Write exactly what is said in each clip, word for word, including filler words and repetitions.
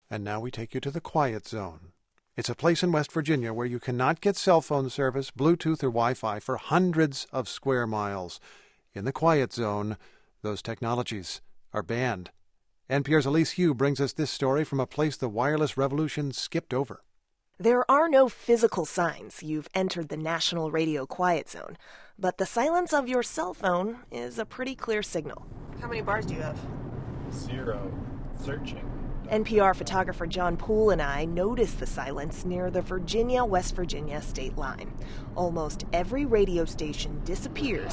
And now we take you to the Quiet Zone. It's a place in West Virginia where you cannot get cell phone service, Bluetooth, or Wi-Fi for hundreds of square miles. In the Quiet Zone, those technologies are banned. N P R's Elise Hu brings us this story from a place the wireless revolution skipped over. There are no physical signs you've entered the National Radio Quiet Zone, but the silence of your cell phone is a pretty clear signal. How many bars do you have? Zero. Searching. N P R photographer John Poole and I noticed the silence near the Virginia-West Virginia state line. Almost every radio station disappears,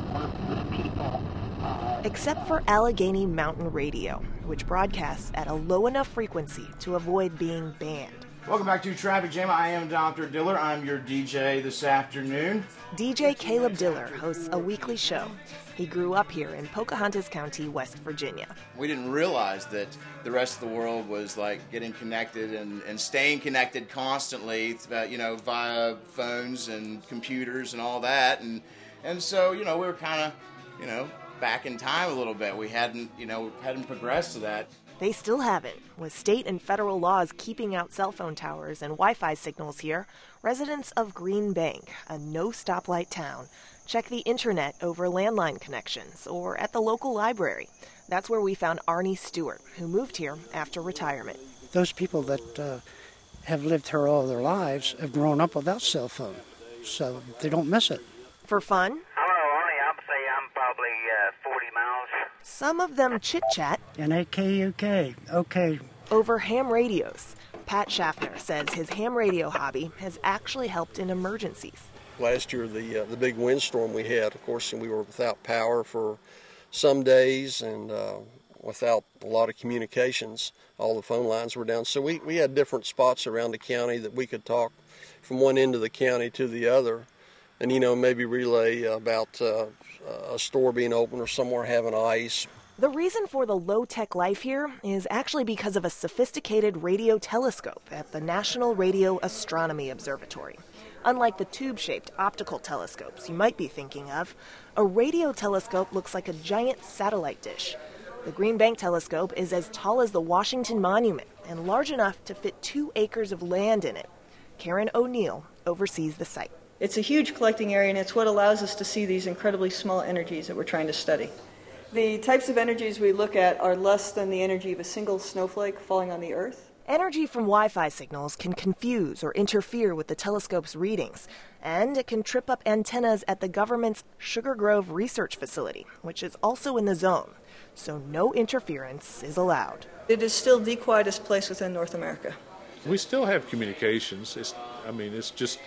except for Allegheny Mountain Radio, which broadcasts at a low enough frequency to avoid being banned. Welcome back to Traffic Jam. I am Doctor Diller. I'm your D J this afternoon. D J Caleb Diller hosts a weekly show. He grew up here in Pocahontas County, West Virginia. We didn't realize that the rest of the world was like getting connected and, and staying connected constantly, you know, via phones and computers and all that. And and so, you know, we were kind of, you know, back in time a little bit. We hadn't, you know, hadn't progressed to that. They still haven't. With state and federal laws keeping out cell phone towers and Wi-Fi signals here, residents of Green Bank, a no-stoplight town, check the internet over landline connections or at the local library. That's where we found Arnie Stewart, who moved here after retirement. Those people that uh, have lived here all their lives have grown up without cell phone, so they don't miss it. For fun? Hello, Arnie. I'd say I'm probably uh, forty miles. Some of them chit-chat. And A K U K, okay. Over ham radios. Pat Schaffner says his ham radio hobby has actually helped in emergencies. Last year, the uh, the big windstorm we had, of course, and we were without power for some days and uh, without a lot of communications. All the phone lines were down. So we, we had different spots around the county that we could talk from one end of the county to the other and, you know, maybe relay about uh, a store being open or somewhere having ice. The reason for the low-tech life here is actually because of a sophisticated radio telescope at the National Radio Astronomy Observatory. Unlike the tube-shaped optical telescopes you might be thinking of, a radio telescope looks like a giant satellite dish. The Green Bank telescope is as tall as the Washington Monument and large enough to fit two acres of land in it. Karen O'Neill oversees the site. It's a huge collecting area, and it's what allows us to see these incredibly small energies that we're trying to study. The types of energies we look at are less than the energy of a single snowflake falling on the Earth. Energy from Wi-Fi signals can confuse or interfere with the telescope's readings, and it can trip up antennas at the government's Sugar Grove Research Facility, which is also in the zone, so no interference is allowed. It is still the quietest place within North America. We still have communications. It's, I mean, it's just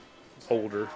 older.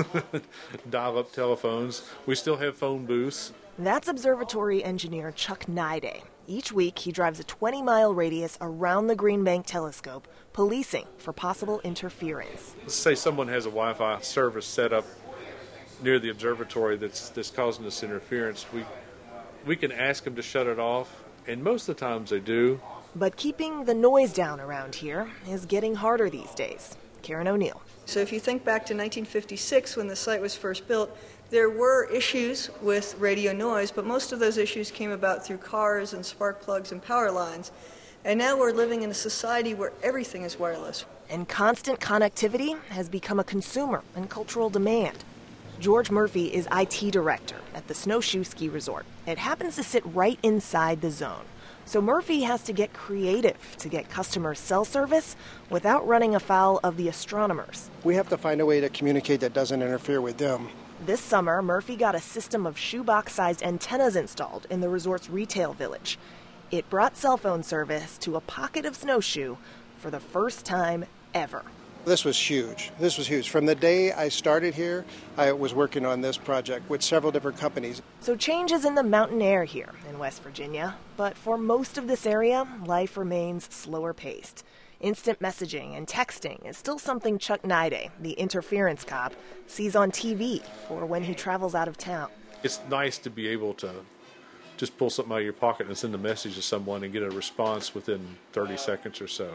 Dial-up telephones. We still have phone booths. That's observatory engineer Chuck Nide. Each week, he drives a twenty-mile radius around the Green Bank telescope, policing for possible interference. Let's say someone has a Wi-Fi service set up near the observatory that's that's causing this interference. We we can ask them to shut it off, and most of the times they do. But keeping the noise down around here is getting harder these days. Karen O'Neill. So if you think back to nineteen fifty-six when the site was first built, there were issues with radio noise, but most of those issues came about through cars and spark plugs and power lines. And now we're living in a society where everything is wireless. And constant connectivity has become a consumer and cultural demand. George Murphy is I T director at the Snowshoe Ski Resort. It happens to sit right inside the zone. So Murphy has to get creative to get customers cell service without running afoul of the astronomers. We have to find a way to communicate that doesn't interfere with them. This summer, Murphy got a system of shoebox-sized antennas installed in the resort's retail village. It brought cell phone service to a pocket of Snowshoe for the first time ever. This was huge. This was huge. From the day I started here, I was working on this project with several different companies. So change is in the mountain air here in West Virginia, but for most of this area, life remains slower paced. Instant messaging and texting is still something Chuck Nide, the interference cop, sees on T V or when he travels out of town. It's nice to be able to just pull something out of your pocket and send a message to someone and get a response within thirty seconds or so.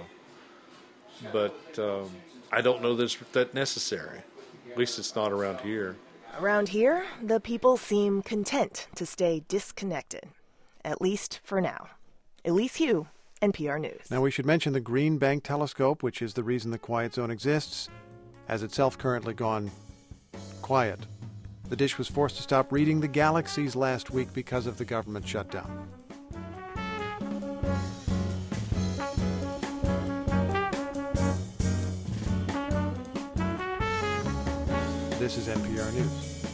But um, I don't know that it's that necessary. At least it's not around here. Around here, the people seem content to stay disconnected, at least for now. Elise Hu, N P R News. Now, we should mention the Green Bank Telescope, which is the reason the Quiet Zone exists, has itself currently gone quiet. The dish was forced to stop reading the galaxies last week because of the government shutdown. This is N P R News.